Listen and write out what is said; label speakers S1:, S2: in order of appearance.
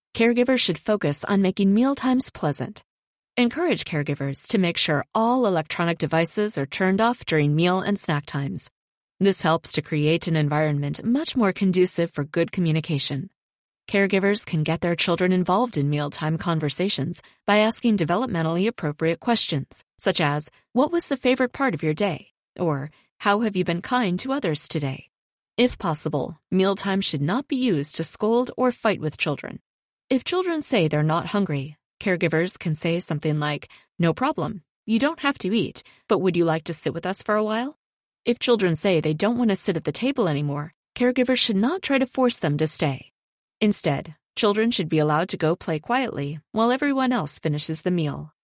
S1: Caregivers should focus on making mealtimes pleasant. Encourage caregivers to make sure all electronic devices are turned off during meal and snack times. This helps to create an environment much more conducive for good communication. Caregivers can get their children involved in mealtime conversations by asking developmentally appropriate questions, such as, "What was the favorite part of your day?" or "How have you been kind to others today?" If possible, mealtime should not be used to scold or fight with children. If children say they're not hungry, caregivers can say something like, "No problem. You don't have to eat, but would you like to sit with us for a while?" If children say they don't want to sit at the table anymore, caregivers should not try to force them to stay. Instead, children should be allowed to go play quietly while everyone else finishes the meal.